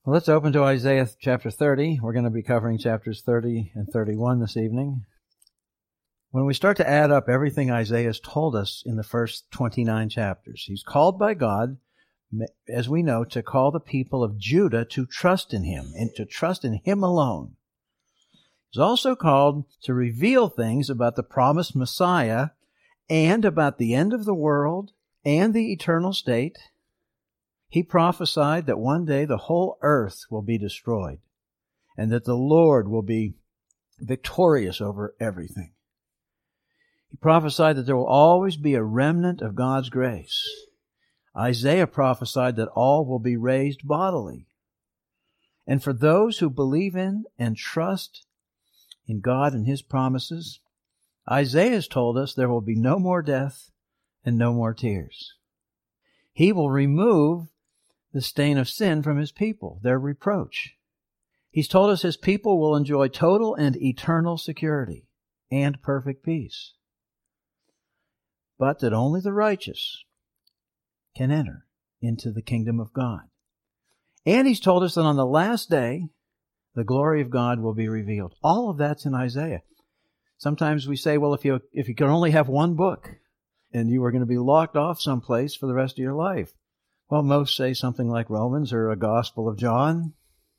Well, let's open to Isaiah chapter 30. We're going to be covering chapters 30 and 31 this evening. When we start to add up everything Isaiah has told us in the first 29 chapters, he's called by God, as we know, to call the people of Judah to trust in him and to trust in him alone. He's also called to reveal things about the promised Messiah and about the end of the world and the eternal state. He prophesied that one day the whole earth will be destroyed and that the Lord will be victorious over everything. He prophesied that there will always be a remnant of God's grace. Isaiah prophesied that all will be raised bodily. And for those who believe in and trust in God and His promises, Isaiah has told us there will be no more death and no more tears. He will remove the stain of sin from His people, their reproach. He's told us His people will enjoy total and eternal security and perfect peace, but that only the righteous can enter into the kingdom of God. And He's told us that on the last day, the glory of God will be revealed. All of that's in Isaiah. Sometimes we say, well, if you could only have one book and you were going to be locked off someplace for the rest of your life. Well, most say something like Romans or a Gospel of John.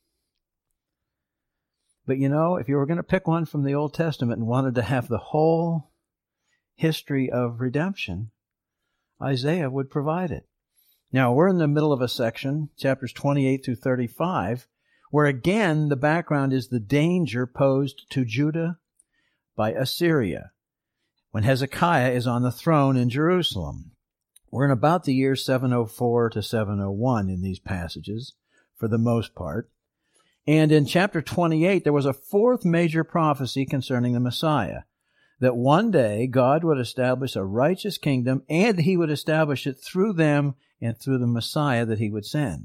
But you know, if you were going to pick one from the Old Testament and wanted to have the whole history of redemption, Isaiah would provide it. Now, we're in the middle of a section, chapters 28 through 35, where again the background is the danger posed to Judah by Assyria when Hezekiah is on the throne in Jerusalem. We're in about the year 704 to 701 in these passages, for the most part. And in chapter 28, there was a fourth major prophecy concerning the Messiah, that one day God would establish a righteous kingdom, and He would establish it through them and through the Messiah that He would send.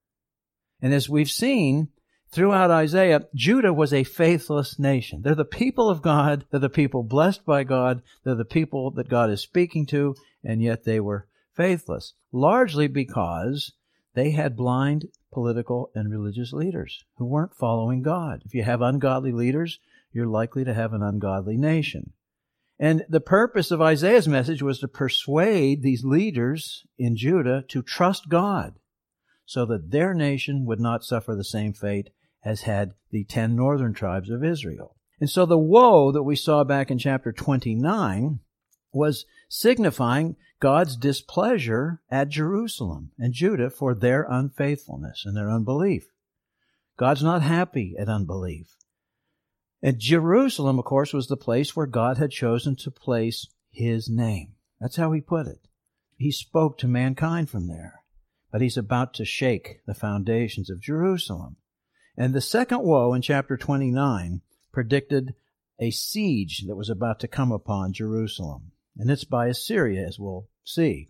And as we've seen throughout Isaiah, Judah was a faithless nation. They're the people of God. They're the people blessed by God. They're the people that God is speaking to, and yet they were faithless, largely because they had blind political and religious leaders who weren't following God. If you have ungodly leaders, you're likely to have an ungodly nation. And the purpose of Isaiah's message was to persuade these leaders in Judah to trust God so that their nation would not suffer the same fate as had the 10 northern tribes of Israel. And so the woe that we saw back in chapter 29 was signifying God's displeasure at Jerusalem and Judah for their unfaithfulness and their unbelief. God's not happy at unbelief. And Jerusalem, of course, was the place where God had chosen to place His name. That's how He put it. He spoke to mankind from there. But He's about to shake the foundations of Jerusalem. And the second woe in chapter 29 predicted a siege that was about to come upon Jerusalem. And it's by Assyria, as we'll see.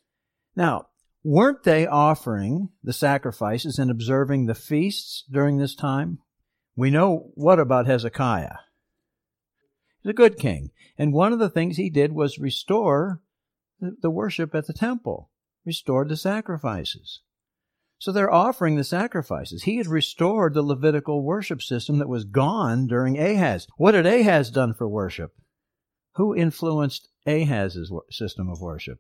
Now, weren't they offering the sacrifices and observing the feasts during this time? We know what about Hezekiah. He's a good king. And one of the things he did was restore the worship at the temple, restored the sacrifices. So they're offering the sacrifices. He had restored the Levitical worship system that was gone during Ahaz. What had Ahaz done for worship? Who influenced Ahaz's system of worship?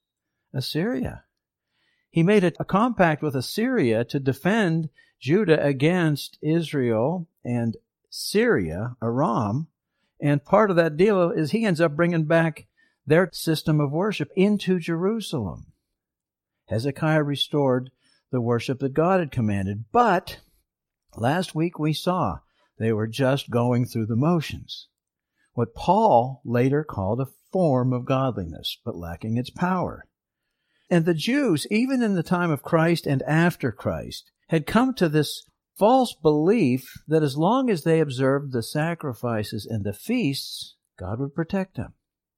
Assyria. He made a compact with Assyria to defend Judah against Israel and Syria, Aram, and part of that deal is he ends up bringing back their system of worship into Jerusalem. Hezekiah restored the worship that God had commanded, but last week we saw they were just going through the motions. What Paul later called a form of godliness, but lacking its power. And the Jews, even in the time of Christ and after Christ, had come to this false belief that as long as they observed the sacrifices and the feasts, God would protect them.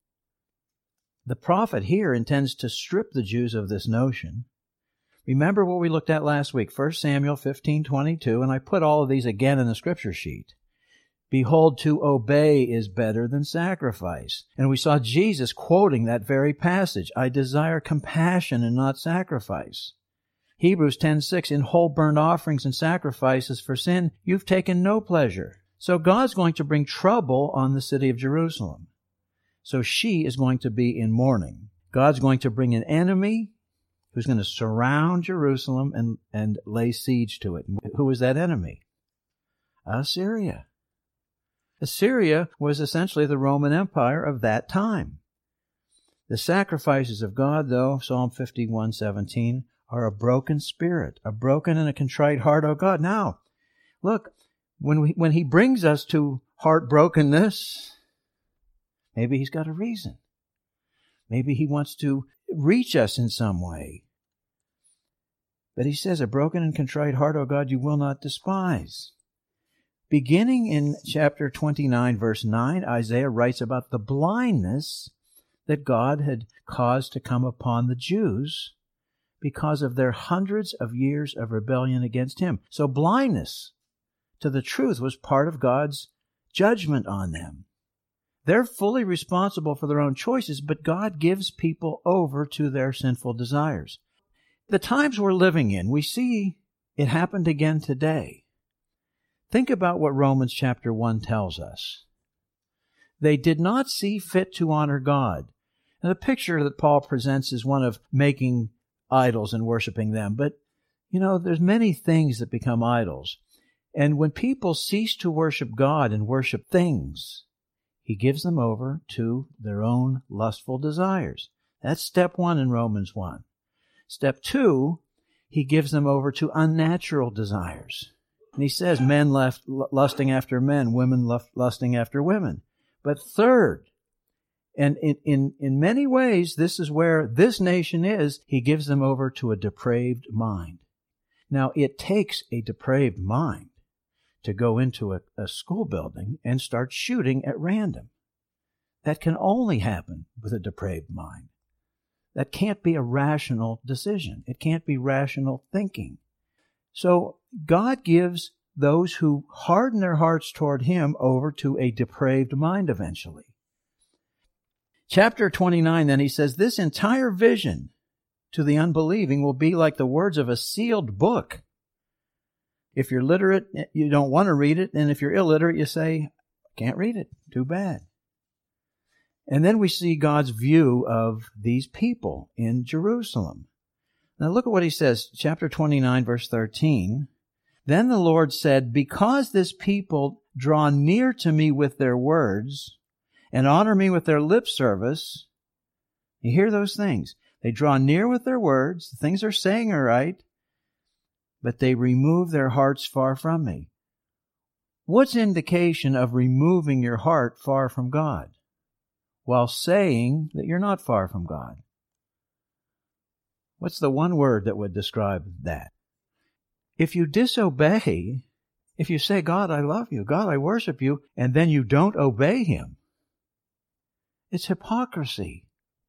The prophet here intends to strip the Jews of this notion. Remember what we looked at last week, 1 Samuel 15:22, and I put all of these again in the scripture sheet. Behold, to obey is better than sacrifice. And we saw Jesus quoting that very passage. I desire compassion and not sacrifice. Hebrews 10:6, in whole burnt offerings and sacrifices for sin, you've taken no pleasure. So God's going to bring trouble on the city of Jerusalem. So she is going to be in mourning. God's going to bring an enemy who's going to surround Jerusalem and lay siege to it. Who is that enemy? Assyria. Assyria was essentially the Roman Empire of that time. The sacrifices of God, though, Psalm 51:17, are a broken spirit, a broken and a contrite heart, O God. Now, look, when He brings us to heartbrokenness, maybe He's got a reason. Maybe He wants to reach us in some way. But He says, a broken and contrite heart, O God, you will not despise. Beginning in chapter 29, verse 9, Isaiah writes about the blindness that God had caused to come upon the Jews because of their hundreds of years of rebellion against Him. So blindness to the truth was part of God's judgment on them. They're fully responsible for their own choices, but God gives people over to their sinful desires. The times we're living in, we see it happened again today. Think about what Romans chapter 1 tells us. They did not see fit to honor God. And the picture that Paul presents is one of making idols and worshiping them. But, there's many things that become idols. And when people cease to worship God and worship things, He gives them over to their own lustful desires. That's step 1 in Romans 1. Step 2, He gives them over to unnatural desires. And He says, men left lusting after men, women lusting after women. But third, and in many ways, this is where this nation is, He gives them over to a depraved mind. Now, it takes a depraved mind to go into a school building and start shooting at random. That can only happen with a depraved mind. That can't be a rational decision. It can't be rational thinking. So God gives those who harden their hearts toward Him over to a depraved mind eventually. Chapter 29, then, He says, this entire vision to the unbelieving will be like the words of a sealed book. If you're literate, you don't want to read it. And if you're illiterate, you say, can't read it. Too bad. And then we see God's view of these people in Jerusalem. Now look at what He says, chapter 29, verse 13. Then the Lord said, because this people draw near to me with their words and honor me with their lip service, you hear those things. They draw near with their words, the things they're saying are right, but they remove their hearts far from me. What's indication of removing your heart far from God while saying that you're not far from God? What's the one word that would describe that? If you disobey, if you say, God, I love you, God, I worship you, and then you don't obey Him, it's hypocrisy.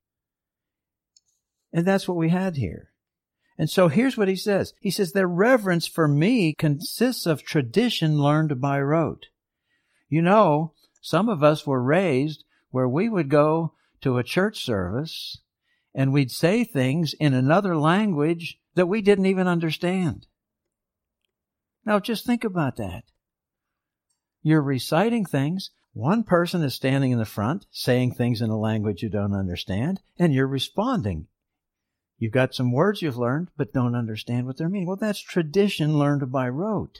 And that's what we had here. And so here's what He says. He says, their reverence for me consists of tradition learned by rote. Some of us were raised where we would go to a church service and we'd say things in another language that we didn't even understand. Now just think about that. You're reciting things. One person is standing in the front saying things in a language you don't understand, and you're responding. You've got some words you've learned, but don't understand what they're meaning. Well, that's tradition learned by rote.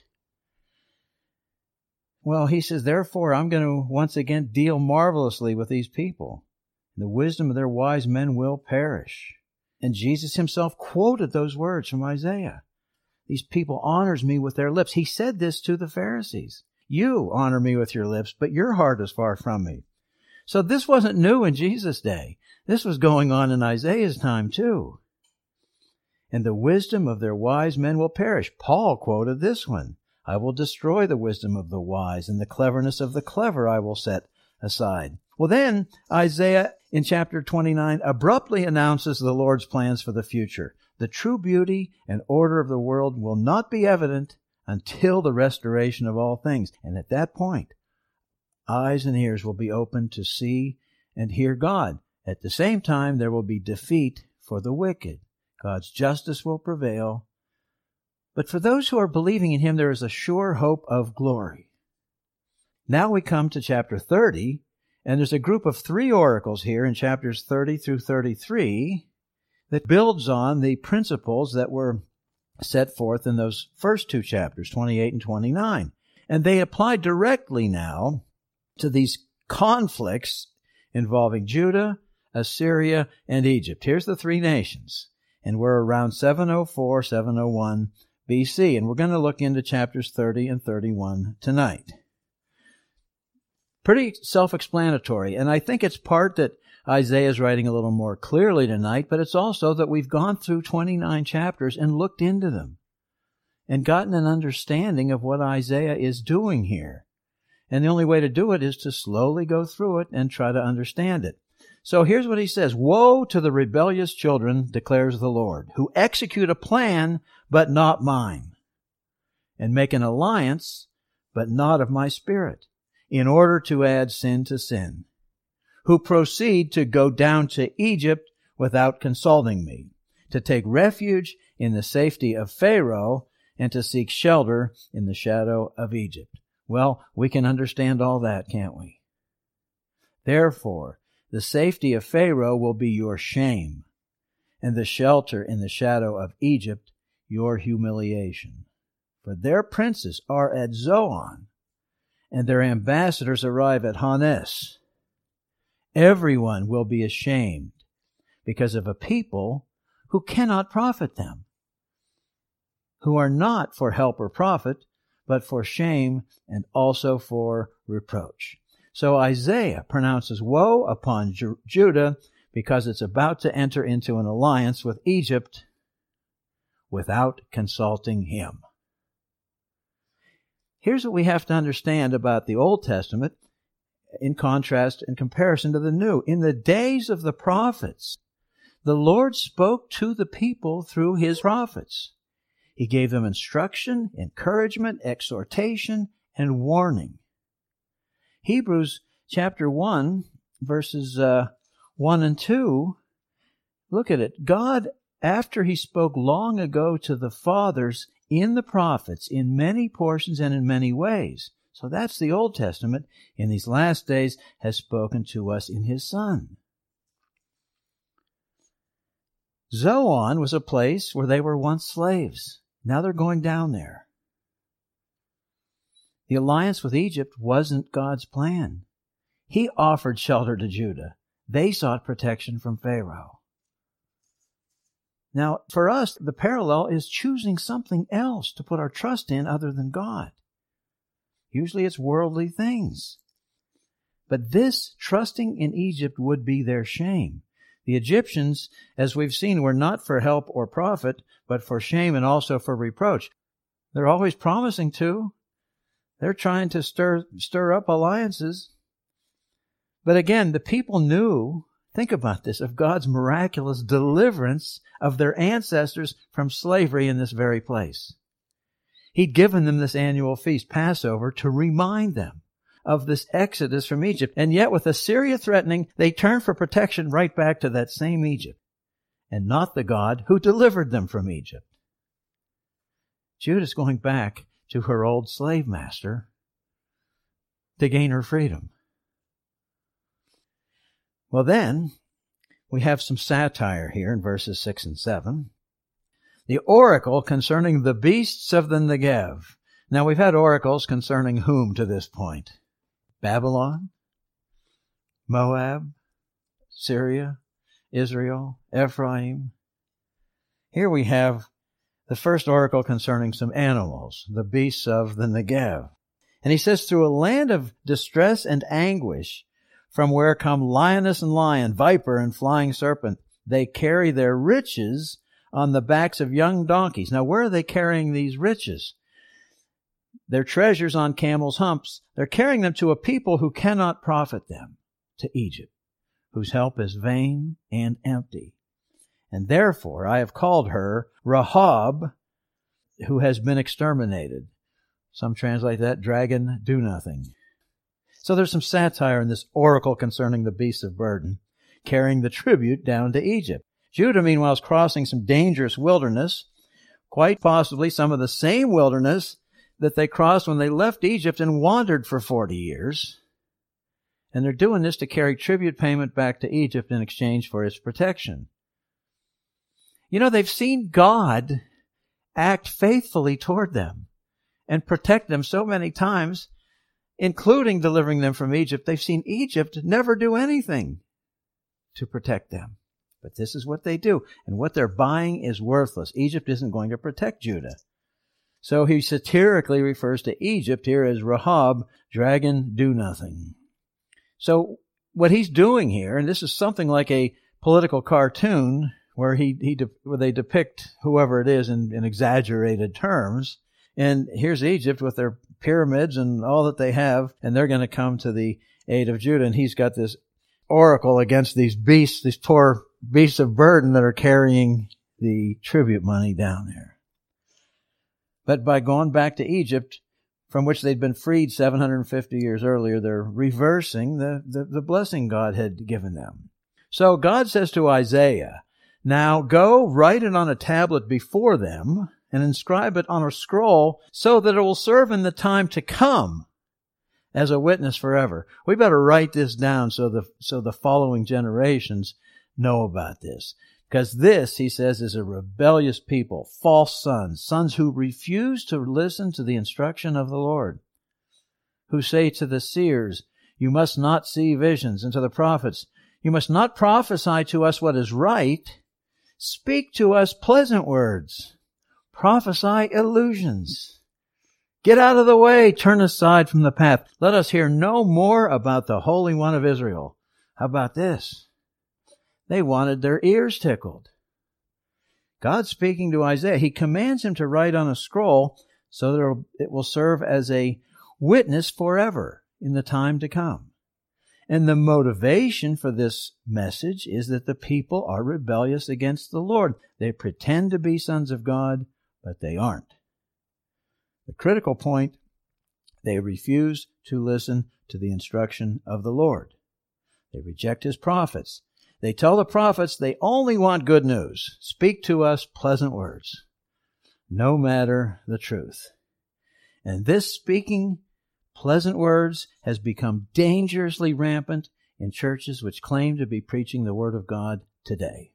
Well, He says, therefore, I'm going to once again deal marvelously with these people. The wisdom of their wise men will perish. And Jesus Himself quoted those words from Isaiah. These people honors me with their lips. He said this to the Pharisees. You honor me with your lips, but your heart is far from me. So this wasn't new in Jesus' day. This was going on in Isaiah's time too. And the wisdom of their wise men will perish. Paul quoted this one. I will destroy the wisdom of the wise, and the cleverness of the clever I will set aside. Well, then Isaiah in chapter 29 abruptly announces the Lord's plans for the future. The true beauty and order of the world will not be evident until the restoration of all things. And at that point, eyes and ears will be opened to see and hear God. At the same time, there will be defeat for the wicked. God's justice will prevail, But for those who are believing in him, there is a sure hope of glory. Now we come to chapter 30, and there's a group of 3 oracles here in chapters 30 through 33 that builds on the principles that were set forth in those first 2 chapters, 28 and 29. And they apply directly now to these conflicts involving Judah, Assyria, and Egypt. Here's the 3 nations. And we're around 704, 701 BC. And we're going to look into chapters 30 and 31 tonight. Pretty self-explanatory. And I think it's part that Isaiah is writing a little more clearly tonight, but it's also that we've gone through 29 chapters and looked into them and gotten an understanding of what Isaiah is doing here. And the only way to do it is to slowly go through it and try to understand it. So here's what he says. Woe to the rebellious children, declares the Lord, who execute a plan, but not mine, and make an alliance, but not of my spirit, in order to add sin to sin, who proceed to go down to Egypt without consulting me, to take refuge in the safety of Pharaoh, and to seek shelter in the shadow of Egypt. Well, we can understand all that, can't we? Therefore, the safety of Pharaoh will be your shame, and the shelter in the shadow of Egypt your humiliation. For their princes are at Zoan, and their ambassadors arrive at Hanes. Everyone will be ashamed because of a people who cannot profit them, who are not for help or profit, but for shame and also for reproach. So Isaiah pronounces woe upon Judah because it's about to enter into an alliance with Egypt without consulting him. Here's what we have to understand about the Old Testament in contrast and comparison to the New. In the days of the prophets, the Lord spoke to the people through his prophets. He gave them instruction, encouragement, exhortation, and warning. Hebrews chapter 1, verses 1 and 2, look at it. God, after he spoke long ago to the fathers in the prophets, in many portions and in many ways. So that's the Old Testament. In these last days has spoken to us in his Son. Zoan was a place where they were once slaves. Now they're going down there. The alliance with Egypt wasn't God's plan. He offered shelter to Judah. They sought protection from Pharaoh. Now, for us, the parallel is choosing something else to put our trust in other than God. Usually it's worldly things. But this trusting in Egypt would be their shame. The Egyptians, as we've seen, were not for help or profit, but for shame and also for reproach. They're always promising to. They're trying to stir up alliances. But again, the people knew, think about this, of God's miraculous deliverance of their ancestors from slavery in this very place. He'd given them this annual feast, Passover, to remind them of this exodus from Egypt. And yet with Assyria threatening, they turned for protection right back to that same Egypt, and not the God who delivered them from Egypt. Judah's going back to her old slave master to gain her freedom. Well then, we have some satire here in verses 6 and 7. The oracle concerning the beasts of the Negev. Now we've had oracles concerning whom to this point? Babylon, Moab, Syria, Israel, Ephraim. Here we have the first oracle concerning some animals, the beasts of the Negev. And he says, through a land of distress and anguish, from where come lioness and lion, viper and flying serpent, they carry their riches on the backs of young donkeys. Now, where are they carrying these riches? Their treasures on camels' humps. They're carrying them to a people who cannot profit them, to Egypt, whose help is vain and empty. And therefore I have called her Rahab, who has been exterminated. Some translate that, dragon, do nothing. So there's some satire in this oracle concerning the beasts of burden, carrying the tribute down to Egypt. Judah, meanwhile, is crossing some dangerous wilderness quite possibly some of the same wilderness that they crossed when they left Egypt and wandered for 40 years. And they're doing this to carry tribute payment back to Egypt in exchange for its protection. You know, they've seen God act faithfully toward them and protect them so many times, including delivering them from Egypt. They've seen Egypt never do anything to protect them. But this is what they do. And what they're buying is worthless. Egypt isn't going to protect Judah. So he satirically refers to Egypt here as Rahab, dragon do nothing. So what he's doing here, and this is something like a political cartoon where where they depict whoever it is in exaggerated terms. And here's Egypt with their pyramids and all that they have, and they're going to come to the aid of Judah. And he's got this oracle against these beasts, these poor beasts of burden that are carrying the tribute money down there. But by going back to Egypt, from which they'd been freed 750 years earlier, they're reversing the blessing God had given them. So God says to Isaiah, now go write it on a tablet before them and inscribe it on a scroll so that it will serve in the time to come as a witness forever. We better write this down so the following generations know about this. Because this, he says, is a rebellious people, false sons who refuse to listen to the instruction of the Lord, who say to the seers, you must not see visions, and to the prophets, you must not prophesy to us what is right, speak to us pleasant words, prophesy illusions. Get out of the way, turn aside from the path. Let us hear no more about the Holy One of Israel. How about this? They wanted their ears tickled. God speaking to Isaiah, he commands him to write on a scroll so that it will serve as a witness forever in the time to come. And the motivation for this message is that the people are rebellious against the Lord. They pretend to be sons of God, but they aren't. The critical point, they refuse to listen to the instruction of the Lord. They reject his prophets. They tell the prophets they only want good news. Speak to us pleasant words, no matter the truth. And this speaking pleasant words has become dangerously rampant in churches which claim to be preaching the Word of God today.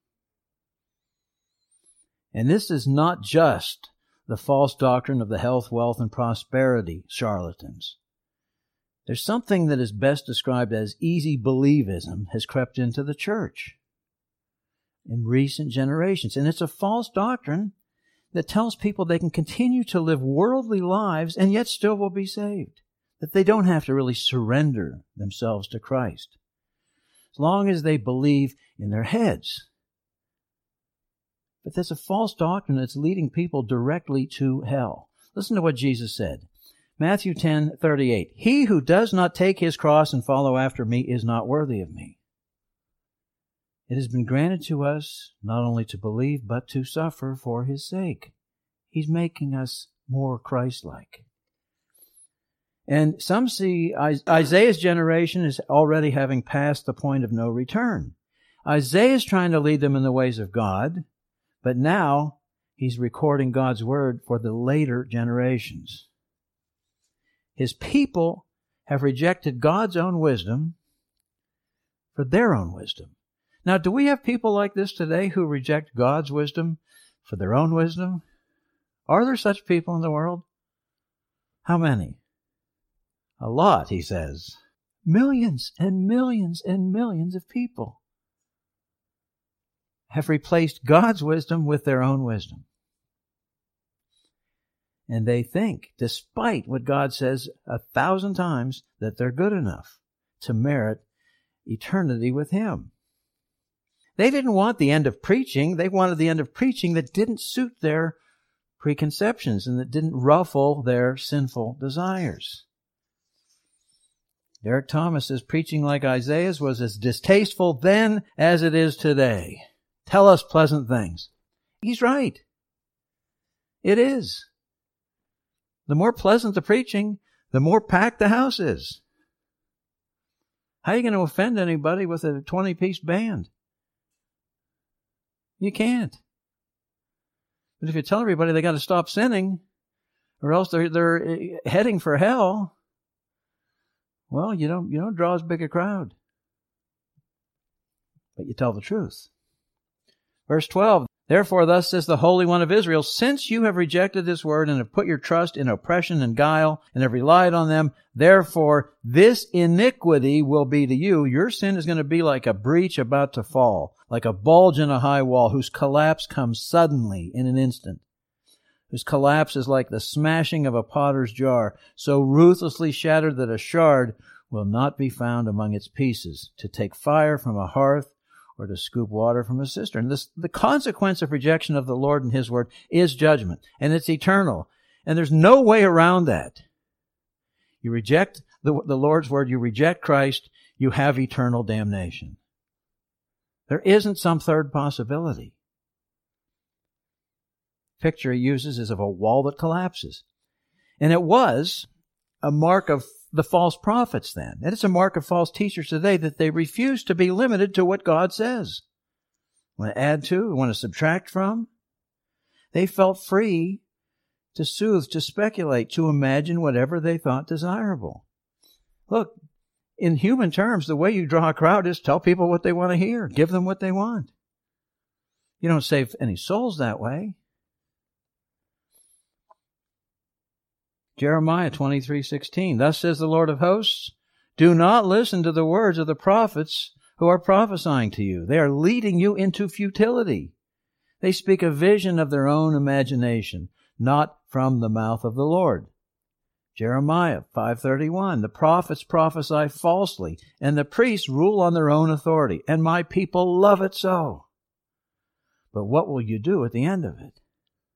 And this is not just the false doctrine of the health, wealth, and prosperity charlatans. There's something that is best described as easy believism has crept into the church in recent generations. And it's a false doctrine that tells people they can continue to live worldly lives and yet still will be saved. That they don't have to really surrender themselves to Christ, as long as they believe in their heads. But that's a false doctrine that's leading people directly to hell. Listen to what Jesus said. Matthew 10:38. He who does not take his cross and follow after me is not worthy of me. It has been granted to us not only to believe, but to suffer for his sake. He's making us more Christ-like. And some see Isaiah's generation is already having passed the point of no return. Isaiah is trying to lead them in the ways of God, but now he's recording God's word for the later generations. His people have rejected God's own wisdom for their own wisdom. Now, do we have people like this today who reject God's wisdom for their own wisdom? Are there such people in the world? How many? A lot, he says. Millions and millions and millions of people have replaced God's wisdom with their own wisdom. And they think, despite what God says 1,000 times, that they're good enough to merit eternity with Him. They didn't want the end of preaching. They wanted the end of preaching that didn't suit their preconceptions and that didn't ruffle their sinful desires. Derek Thomas says, preaching like Isaiah's was as distasteful then as it is today. Tell us pleasant things. He's right. It is. The more pleasant the preaching, the more packed the house is. How are you going to offend anybody with a 20-piece band? You can't. But if you tell everybody they got to stop sinning, or else they're heading for hell, well, you don't draw as big a crowd. But you tell the truth. Verse 12, therefore thus says the Holy One of Israel, since you have rejected this word and have put your trust in oppression and guile and have relied on them, therefore this iniquity will be to you. Your sin is going to be like a breach about to fall, like a bulge in a high wall whose collapse comes suddenly in an instant, whose collapse is like the smashing of a potter's jar, so ruthlessly shattered that a shard will not be found among its pieces, to take fire from a hearth or to scoop water from a cistern. The consequence of rejection of the Lord and His word is judgment, and it's eternal. And there's no way around that. You reject the Lord's word, you reject Christ, you have eternal damnation. There isn't some third possibility. The picture he uses is of a wall that collapses. And it was a mark of the false prophets then. And it's a mark of false teachers today that they refuse to be limited to what God says. Want to add to, want to subtract from. They felt free to soothe, to speculate, to imagine whatever they thought desirable. Look, in human terms, the way you draw a crowd is tell people what they want to hear. Give them what they want. You don't save any souls that way. Jeremiah 23:16. Thus says the Lord of hosts, do not listen to the words of the prophets who are prophesying to you. They are leading you into futility. They speak a vision of their own imagination, not from the mouth of the Lord. Jeremiah 5:31. The prophets prophesy falsely, and the priests rule on their own authority, and my people love it so. But what will you do at the end of it?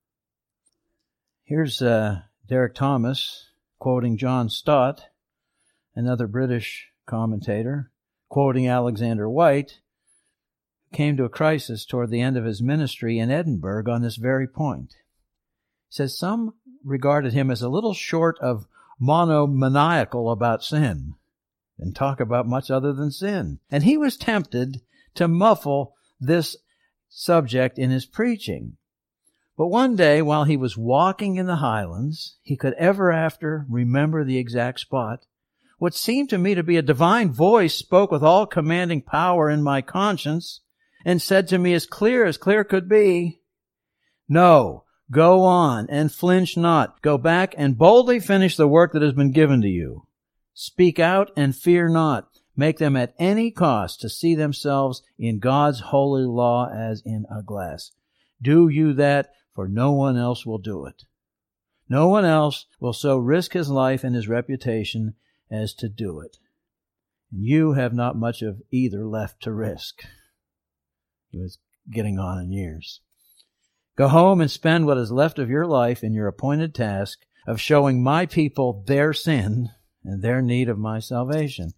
Here's Derek Thomas, quoting John Stott, another British commentator, quoting Alexander White, came to a crisis toward the end of his ministry in Edinburgh on this very point. He says, some regarded him as a little short of monomaniacal about sin and talk about much other than sin. And he was tempted to muffle this subject in his preaching. But one day, while he was walking in the Highlands, he could ever after remember the exact spot. What seemed to me to be a divine voice spoke with all commanding power in my conscience and said to me as clear could be, no, go on and flinch not. Go back and boldly finish the work that has been given to you. Speak out and fear not. Make them at any cost to see themselves in God's holy law as in a glass. Do you that, for no one else will do it. No one else will so risk his life and his reputation as to do it. And you have not much of either left to risk. He was getting on in years. Go home and spend what is left of your life in your appointed task of showing my people their sin and their need of my salvation.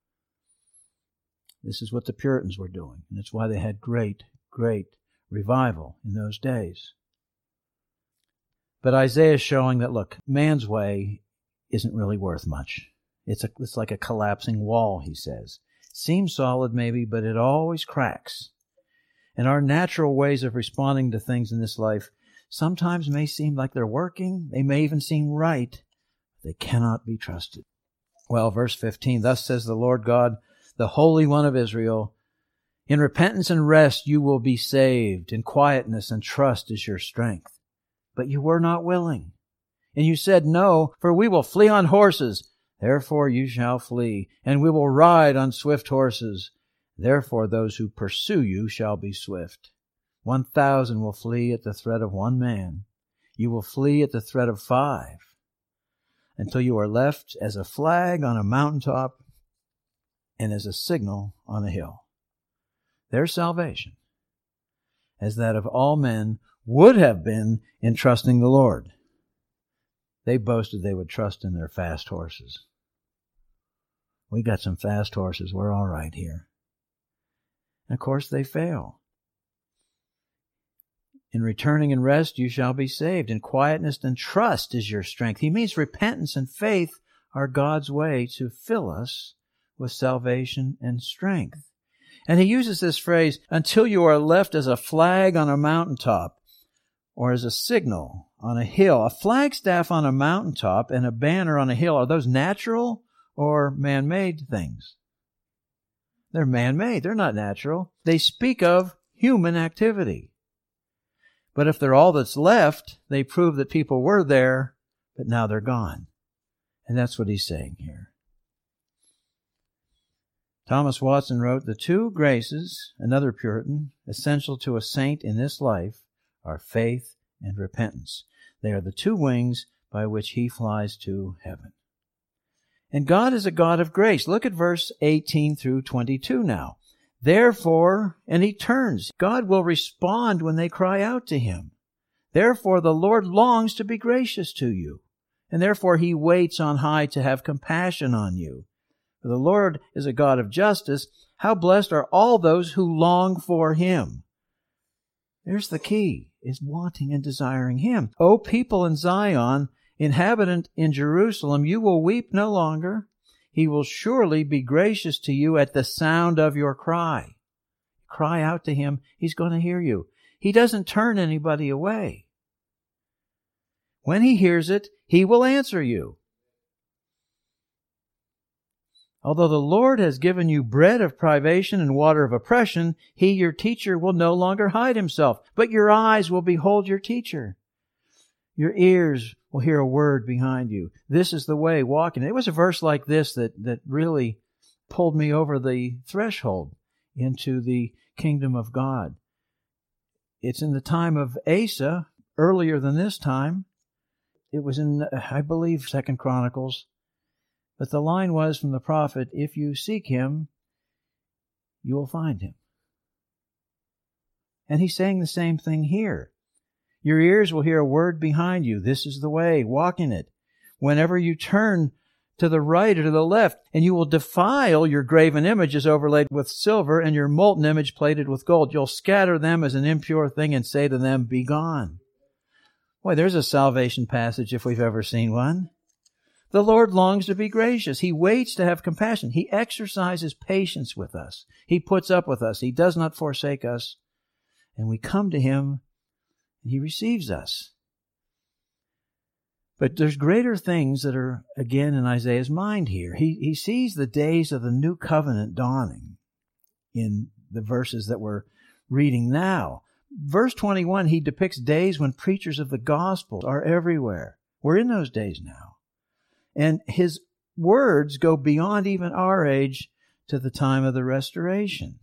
This is what the Puritans were doing, and it's why they had great, great revival in those days. But Isaiah is showing that, look, man's way isn't really worth much. It's like a collapsing wall, he says. Seems solid maybe, but it always cracks. And our natural ways of responding to things in this life sometimes may seem like they're working. They may even seem right. They cannot be trusted. Well, verse 15, thus says the Lord God, the Holy One of Israel, in repentance and rest you will be saved. In quietness and trust is your strength. But you were not willing. And you said, no, for we will flee on horses. Therefore you shall flee. And we will ride on swift horses. Therefore those who pursue you shall be swift. 1,000 will flee at the threat of one man. You will flee at the threat of 5, until you are left as a flag on a mountaintop and as a signal on a hill. Their salvation, as that of all men, would have been in trusting the Lord. They boasted they would trust in their fast horses. We got some fast horses. We're all right here. And of course, they fail. In returning and rest, you shall be saved. In quietness and trust is your strength. He means repentance and faith are God's way to fill us with salvation and strength. And he uses this phrase, until you are left as a flag on a mountaintop. or as a signal on a hill. A flagstaff on a mountaintop and a banner on a hill, are those natural or man-made things? They're man-made. They're not natural. They speak of human activity. But if they're all that's left, they prove that people were there, but now they're gone. And that's what he's saying here. Thomas Watson wrote, "The two graces," another Puritan, "essential to a saint in this life are faith and repentance. They are the two wings by which he flies to heaven." And God is a God of grace. Look at verse 18 through 22 now. "Therefore," and he turns. God will respond when they cry out to him. "Therefore the Lord longs to be gracious to you, and therefore he waits on high to have compassion on you. For the Lord is a God of justice. How blessed are all those who long for him." There's the key, is wanting and desiring him. "O people in Zion, inhabitant in Jerusalem, you will weep no longer. He will surely be gracious to you at the sound of your cry." Cry out to him. He's going to hear you. He doesn't turn anybody away. When he hears it, he will answer you. "Although the Lord has given you bread of privation and water of oppression, he, your teacher, will no longer hide himself, but your eyes will behold your teacher. Your ears will hear a word behind you. This is the way, walk in it." It was a verse like this that really pulled me over the threshold into the kingdom of God. It's in the time of Asa, earlier than this time. It was in, I believe, 2 Chronicles. But the line was from the prophet, "If you seek him, you will find him." And he's saying the same thing here. Your ears will hear a word behind you. This is the way, walk in it. Whenever you turn to the right or to the left, and you will defile your graven images overlaid with silver and your molten image plated with gold. You'll scatter them as an impure thing and say to them, "Be gone." Boy, there's a salvation passage if we've ever seen one. The Lord longs to be gracious. He waits to have compassion. He exercises patience with us. He puts up with us. He does not forsake us. And we come to him, and he receives us. But there's greater things that are, again, in Isaiah's mind here. He sees the days of the new covenant dawning in the verses that we're reading now. Verse 21, he depicts days when preachers of the gospel are everywhere. We're in those days now. And his words go beyond even our age to the time of the restoration.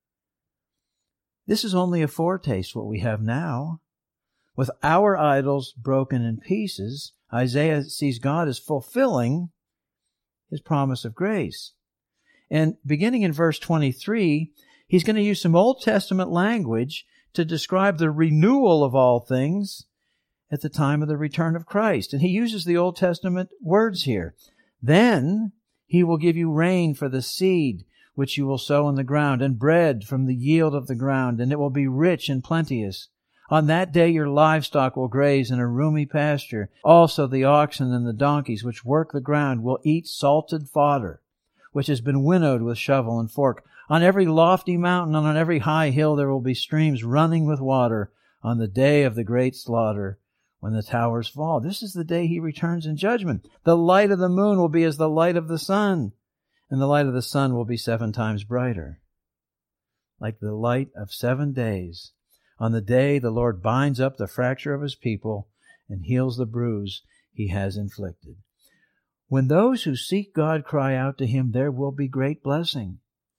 This is only a foretaste what we have now. With our idols broken in pieces, Isaiah sees God as fulfilling his promise of grace. And beginning in verse 23, he's going to use some Old Testament language to describe the renewal of all things at the time of the return of Christ. And he uses the Old Testament words here. "Then he will give you rain for the seed which you will sow in the ground, and bread from the yield of the ground, and it will be rich and plenteous. On that day your livestock will graze in a roomy pasture. Also the oxen and the donkeys which work the ground will eat salted fodder, which has been winnowed with shovel and fork. On every lofty mountain and on every high hill there will be streams running with water on the day of the great slaughter, when the towers fall." This is the day he returns in judgment. "The light of the moon will be as the light of the sun, and the light of the sun will be 7 times brighter, like the light of 7 days. On the day the Lord binds up the fracture of his people and heals the bruise he has inflicted." When those who seek God cry out to him, there will be great blessing.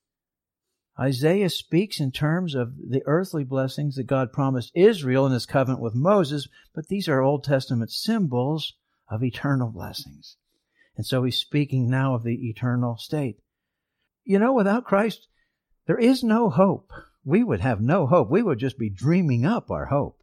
Isaiah speaks in terms of the earthly blessings that God promised Israel in his covenant with Moses, but these are Old Testament symbols of eternal blessings. And so he's speaking now of the eternal state. You know, without Christ, there is no hope. We would have no hope. We would just be dreaming up our hope.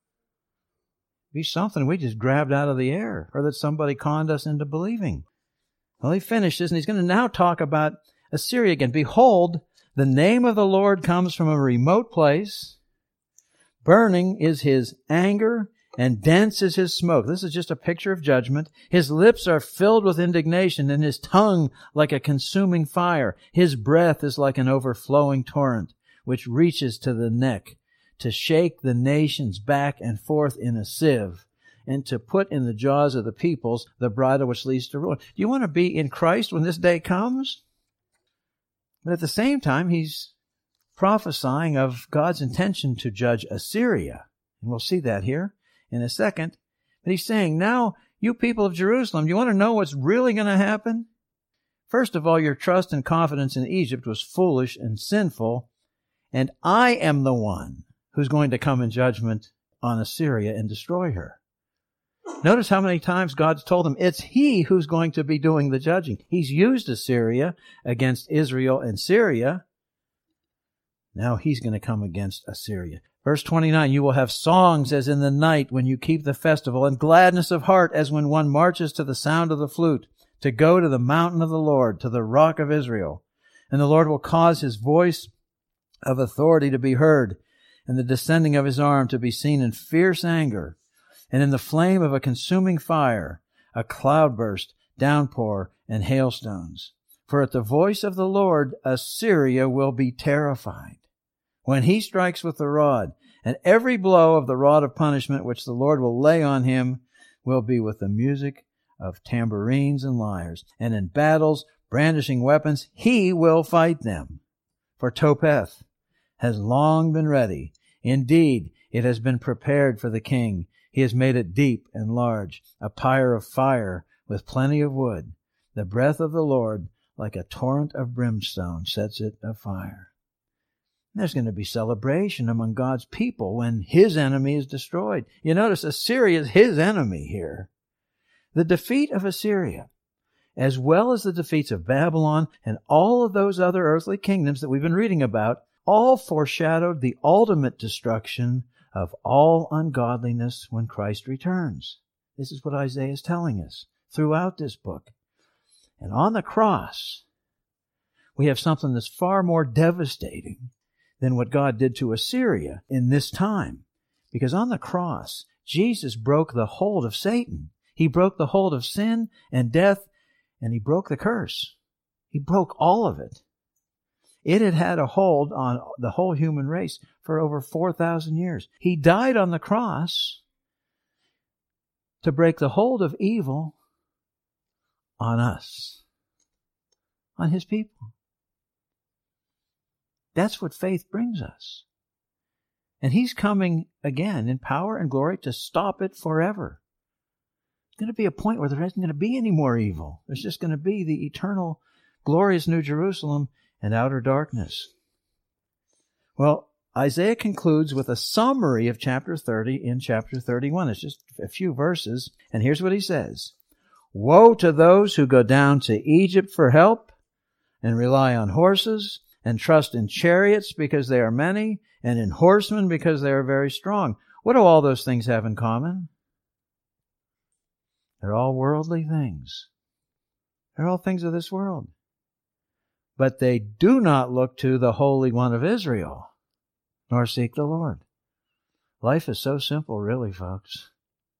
It'd be something we just grabbed out of the air, or that somebody conned us into believing. Well, he finishes, and he's going to now talk about Assyria again. "Behold, the name of the Lord comes from a remote place. Burning is his anger, and dense is his smoke." This is just a picture of judgment. "His lips are filled with indignation, and his tongue like a consuming fire. His breath is like an overflowing torrent, which reaches to the neck, to shake the nations back and forth in a sieve, and to put in the jaws of the peoples the bridle which leads to ruin. Do you want to be in Christ when this day comes? But at the same time, he's prophesying of God's intention to judge Assyria. And we'll see that here in a second. But he's saying, now, you people of Jerusalem, do you want to know what's really going to happen? First of all, your trust and confidence in Egypt was foolish and sinful, and I am the one who's going to come in judgment on Assyria and destroy her. Notice how many times God's told him it's he who's going to be doing the judging. He's used Assyria against Israel and Syria. Now he's going to come against Assyria. Verse 29, you will have songs as in the night when you keep the festival, and gladness of heart as when one marches to the sound of the flute, to go to the mountain of the Lord, to the rock of Israel. And the Lord will cause his voice of authority to be heard, and the descending of his arm to be seen in fierce anger, and in the flame of a consuming fire, a cloudburst, downpour, and hailstones. For at the voice of the Lord, Assyria will be terrified, when he strikes with the rod, and every blow of the rod of punishment which the Lord will lay on him will be with the music of tambourines and lyres, and in battles, brandishing weapons, he will fight them. For Topheth has long been ready. Indeed, it has been prepared for the king. He has made it deep and large, a pyre of fire with plenty of wood. The breath of the Lord, like a torrent of brimstone, sets it afire. There's going to be celebration among God's people when his enemy is destroyed. You notice Assyria is his enemy here. The defeat of Assyria, as well as the defeats of Babylon and all of those other earthly kingdoms that we've been reading about, all foreshadowed the ultimate destruction of all ungodliness when Christ returns. This is what Isaiah is telling us throughout this book. And on the cross, we have something that's far more devastating than what God did to Assyria in this time. Because on the cross, Jesus broke the hold of Satan. He broke the hold of sin and death, and he broke the curse. He broke all of it. It had had a hold on the whole human race for over 4,000 years. He died on the cross to break the hold of evil on us, on his people. That's what faith brings us. And he's coming again in power and glory to stop it forever. There's going to be a point where there isn't going to be any more evil. There's just going to be the eternal, glorious New Jerusalem and outer darkness. Well, Isaiah concludes with a summary of chapter 30 in chapter 31. It's just a few verses, and here's what he says. Woe to those who go down to Egypt for help and rely on horses, and trust in chariots because they are many, and in horsemen because they are very strong. What do all those things have in common? They're all worldly things. They're all things of this world. But they do not look to the Holy One of Israel, nor seek the Lord. Life is so simple, really, folks.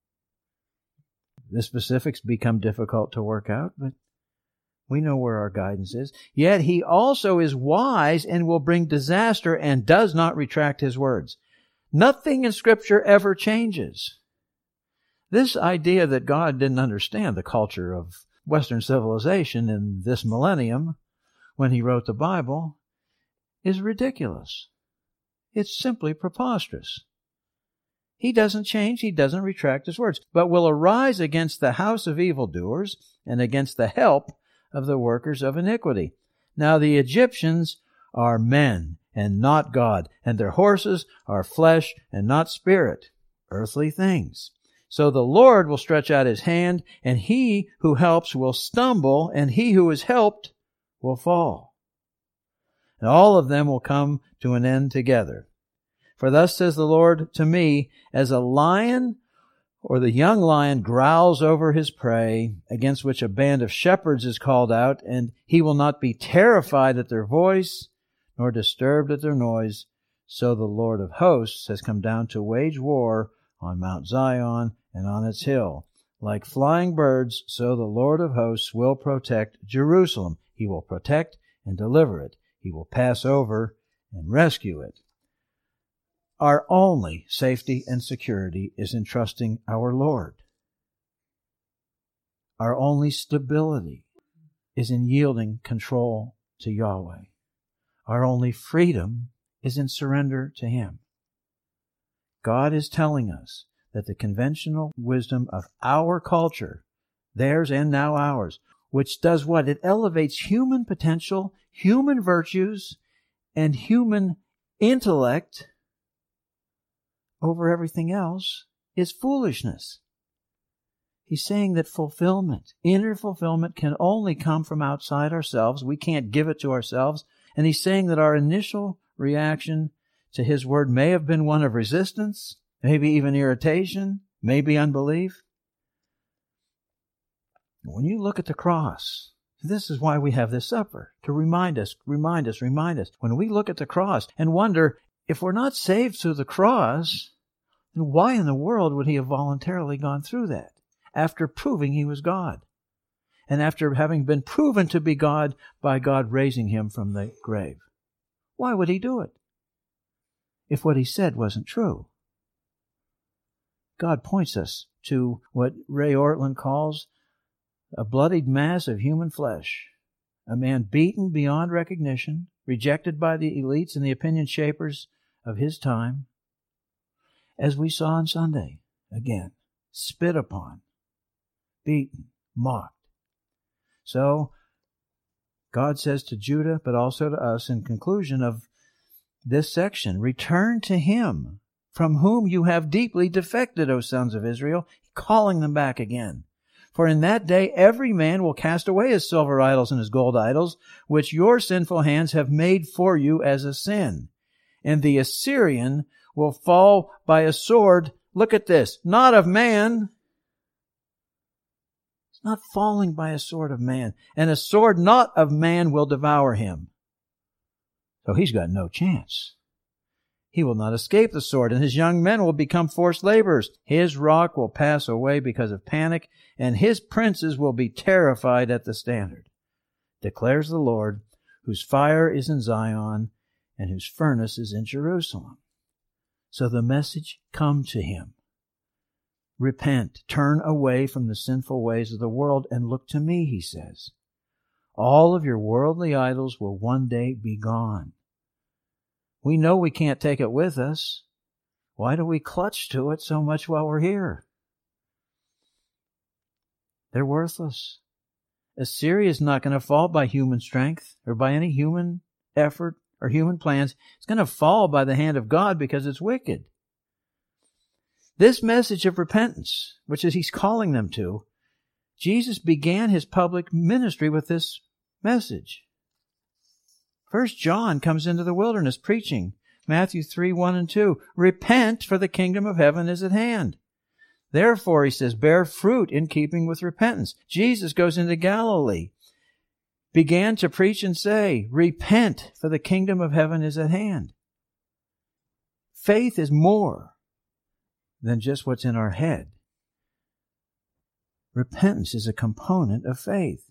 The specifics become difficult to work out, but we know where our guidance is. Yet he also is wise and will bring disaster and does not retract his words. Nothing in Scripture ever changes. This idea that God didn't understand the culture of Western civilization in this millennium when he wrote the Bible is ridiculous. It's simply preposterous. He doesn't change, he doesn't retract his words, but will arise against the house of evildoers and against the help of the workers of iniquity. Now the Egyptians are men and not God, and their horses are flesh and not spirit, earthly things. So the Lord will stretch out his hand, and he who helps will stumble, and he who is helped will fall. And all of them will come to an end together. For thus says the Lord to me, as a lion or the young lion growls over his prey, against which a band of shepherds is called out, and he will not be terrified at their voice, nor disturbed at their noise, so the Lord of hosts has come down to wage war on Mount Zion and on its hill. Like flying birds, so the Lord of hosts will protect Jerusalem. He will protect and deliver it. He will pass over and rescue it. our only safety and security is in trusting our Lord. Our only stability is in yielding control to Yahweh. Our only freedom is in surrender to Him. God is telling us that the conventional wisdom of our culture, theirs and now ours, which does what? It elevates human potential, human virtues, and human intellect over everything else, is foolishness. He's saying that fulfillment, inner fulfillment, can only come from outside ourselves. We can't give it to ourselves. And he's saying that our initial reaction to His Word may have been one of resistance, maybe even irritation, maybe unbelief. When you look at the cross, this is why we have this supper, to remind us. When we look at the cross and wonder, if we're not saved through the cross, then why in the world would He have voluntarily gone through that after proving He was God? And after having been proven to be God by God raising Him from the grave. Why would He do it if what He said wasn't true? God points us to what Ray Ortlund calls a bloodied mass of human flesh, a man beaten beyond recognition, rejected by the elites and the opinion shapers of his time, as we saw on Sunday, again, spit upon, beaten, mocked. So, God says to Judah, but also to us in conclusion of this section, return to Him, from whom you have deeply defected, O sons of Israel, calling them back again. For in that day every man will cast away his silver idols and his gold idols, which your sinful hands have made for you as a sin. And the Assyrian will fall by a sword, look at this, not of man. It's not falling by a sword of man. And a sword not of man will devour him. So he's got no chance. He will not escape the sword, and his young men will become forced laborers. His rock will pass away because of panic, and his princes will be terrified at the standard, declares the Lord, whose fire is in Zion and whose furnace is in Jerusalem. So the message, come to Him. Repent, turn away from the sinful ways of the world and look to me, He says. All of your worldly idols will one day be gone. We know we can't take it with us. Why do we clutch to it so much while we're here? They're worthless. Assyria is not going to fall by human strength or by any human effort or human plans. It's going to fall by the hand of God because it's wicked. This message of repentance, which is He's calling them to, Jesus began His public ministry with this message. 1 John comes into the wilderness preaching. Matthew 3:1-2. Repent, for the kingdom of heaven is at hand. Therefore, he says, bear fruit in keeping with repentance. Jesus goes into Galilee, began to preach and say, repent, for the kingdom of heaven is at hand. Faith is more than just what's in our head. Repentance is a component of faith.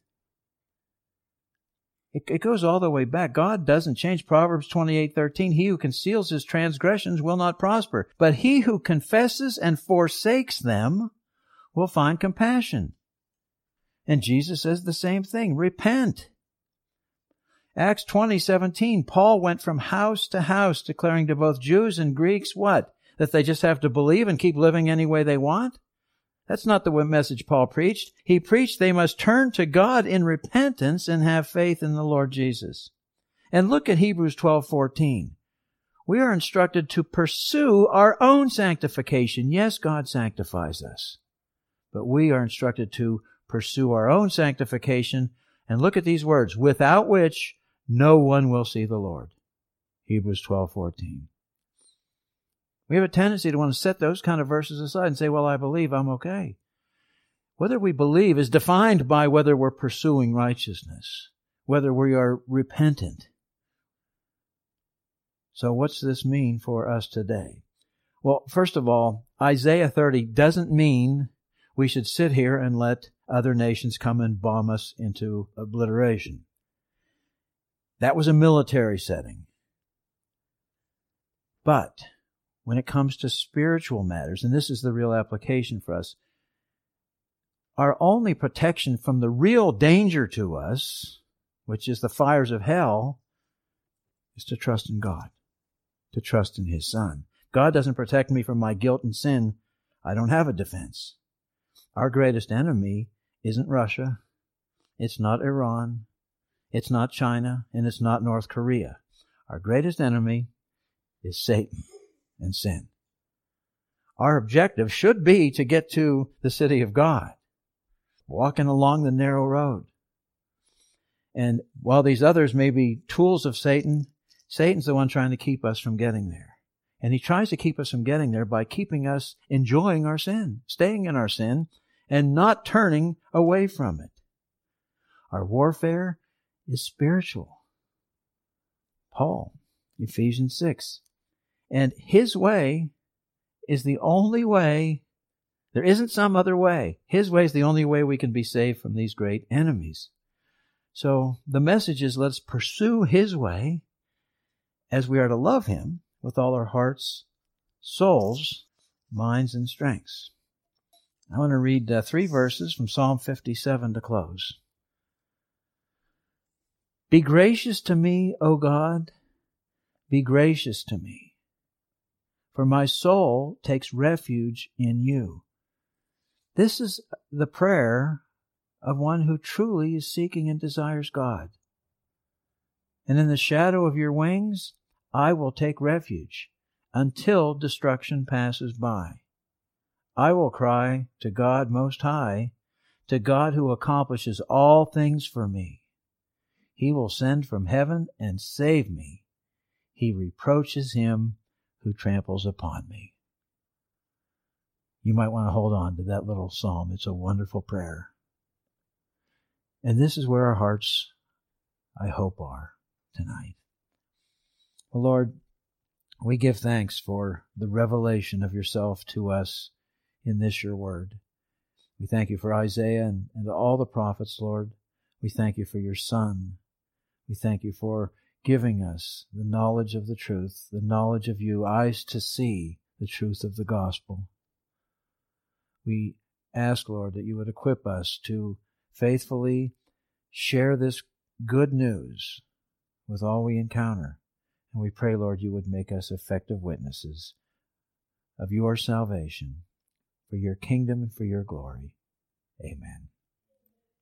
It goes all the way back. God doesn't change. Proverbs 28:13, he who conceals his transgressions will not prosper, but he who confesses and forsakes them will find compassion. And Jesus says the same thing. Repent. Acts 20:17, Paul went from house to house declaring to both Jews and Greeks what? That they just have to believe and keep living any way they want? That's not the message Paul preached. He preached they must turn to God in repentance and have faith in the Lord Jesus. And look at Hebrews 12:14. We are instructed to pursue our own sanctification. Yes, God sanctifies us. But we are instructed to pursue our own sanctification. And look at these words, without which no one will see the Lord. Hebrews 12:14. We have a tendency to want to set those kind of verses aside and say, well, I believe, I'm okay. Whether we believe is defined by whether we're pursuing righteousness, whether we are repentant. So what's this mean for us today? Well, first of all, Isaiah 30 doesn't mean we should sit here and let other nations come and bomb us into obliteration. That was a military setting. But when it comes to spiritual matters, and this is the real application for us, our only protection from the real danger to us, which is the fires of hell, is to trust in God, to trust in His Son. God doesn't protect me from my guilt and sin. I don't have a defense. Our greatest enemy isn't Russia. It's not Iran. It's not China. And it's not North Korea. Our greatest enemy is Satan and sin. Our objective should be to get to the city of God, walking along the narrow road. And while these others may be tools of Satan, Satan's the one trying to keep us from getting there. And he tries to keep us from getting there by keeping us enjoying our sin, staying in our sin, and not turning away from it. Our warfare is spiritual. Paul, Ephesians 6. And His way is the only way. There isn't some other way. His way is the only way we can be saved from these great enemies. So the message is, let's pursue His way as we are to love Him with all our hearts, souls, minds, and strengths. I want to read 3 verses from Psalm 57 to close. Be gracious to me, O God, be gracious to me, for my soul takes refuge in you. This is the prayer of one who truly is seeking and desires God. And in the shadow of your wings, I will take refuge until destruction passes by. I will cry to God Most High, to God who accomplishes all things for me. He will send from heaven and save me. He reproaches him who tramples upon me. You might want to hold on to that little psalm. It's a wonderful prayer. And this is where our hearts, I hope, are tonight. Well, Lord, we give thanks for the revelation of yourself to us in this your word. We thank you for Isaiah and all the prophets, Lord. We thank you for your Son. We thank you for giving us the knowledge of the truth, the knowledge of you, eyes to see the truth of the gospel. We ask, Lord, that you would equip us to faithfully share this good news with all we encounter. And we pray, Lord, you would make us effective witnesses of your salvation for your kingdom and for your glory. Amen.